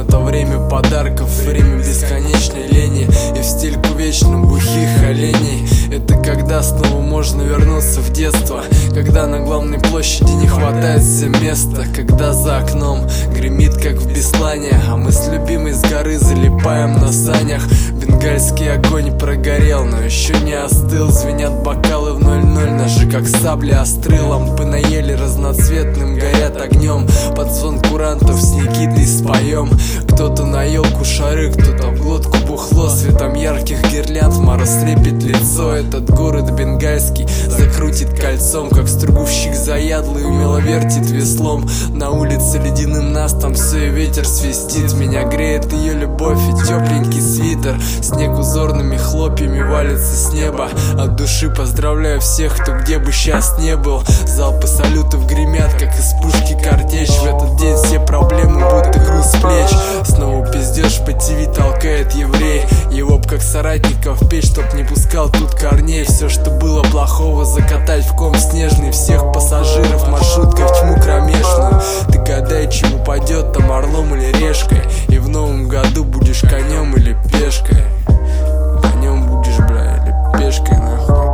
Это время подарков, время бесконечной лени и в стельку вечно бухих оленей. Это когда снова можно вернуться в детство, когда на главной площади не хватает всем места, когда за окном гремит как в Беслане, а мы с любимой с горы залипаем на санях. Бенгальский огонь прогорел, но еще не остыл. Звенят бокалы в 0-0, ножи как сабли остры. Лампы на еле разноцветным горят огнем. Под звон курантов с Никитой споем. Кто-то на елку шары, кто-то в глотку бухло. Светом ярких гирлянд мороз лепит лицо. Этот город бенгальский закрутит кольцом, как стругущик заядлый умело вертит веслом. На улице ледяным настом все и ветер свистит. Меня греет ее любовь и тепленький свитер. Снег узорными хлопьями валится с неба. От души поздравляю всех, кто где бы сейчас не был. Залпы салютов гремят, как из пушки картечь. В этот день все проблемы будто груз с плеч. Снова пиздеж по ТВ толкает еврей. Его б как соратников печь, чтоб не пускал тут корней. Все, что было плохого, закатать в ком снежный. Всех пассажиров маршрутка в тьму кромешную. Ты гадай, чем упадет там орлом или решкой. И в новом году будешь конем или пешкой. Конем будешь, бля, или пешкой, нахуй.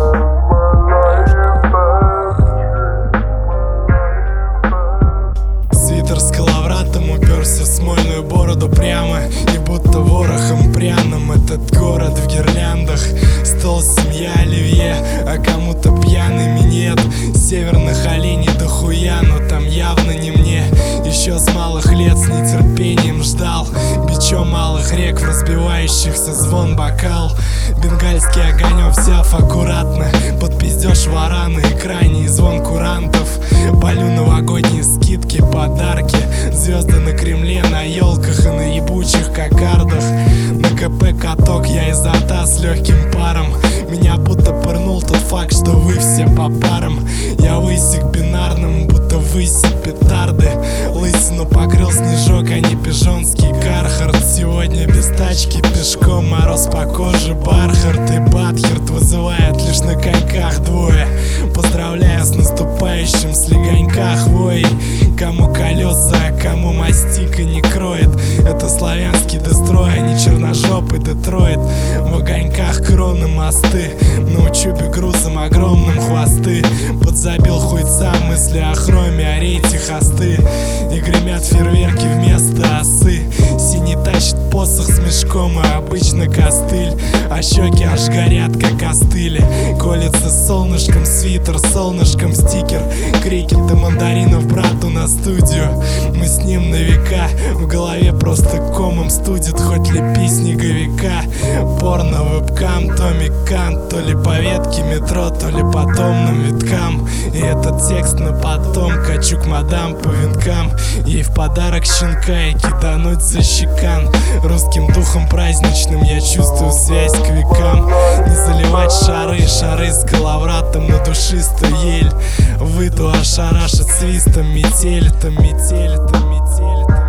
Свитер с коловратом уперся в смольную бороду прямо, и будто ворохом пряным этот город в гирляндах. Стол, семья, оливье, а кому-то пьяный минет. Северных оленей дохуя, но там явно не мне. Еще с малых лет с нетерпением ждал бичом малых рек, в разбивающихся звон бокал. Бенгальский огонек взяв аккуратно под пиздеж вора на экране и звон курантов. Полю новогодние скидки, подарки, звезды на Кремле, на елках и на ебучих кокардах. На КП каток я из рта с легким паром. Меня будто пырнул тот факт, что вы все по парам. Я высек бинарным, будто высек петарды. Лысину покрыл снежок, а не пижонский Кархард. Сегодня без тачки пешком, мороз по коже, Бархард и Батхерт вызывает лишь на коньках двое. Поздравляю с наступающим, слегонька хвоей. Кому колеса, а кому мастика не кроет. Это славянский дестрой, а не черножопый Детройт. В огоньках кроны мосты, на учебе грузом огромным хвосты. Подзабил хуйца мысли о хроме, о рейте хосты. И гремят фейерверки вместо осы. Синий тащит посох с мешком, а обычно костыль. А щеки аж горят, как остыли. Колется солнышком свитер, солнышком стикер. Крикет и мандаринов брату на студию. Мы с ним на века, в голове просто комом студит. Хоть лепи снеговика. Порно, вебкам, Томик Кант. То ли по ветке метро, то ли по томным виткам. И этот текст на потом качу к мадам по венкам. Ей в подарок щенка и кидануть за щекан. Русским духом праздничным я чувствую связь к векам. Не заливать шары, шары с коловратом на душистую ель. Выйду ошарашит свистом метель, там метель, там метель, там.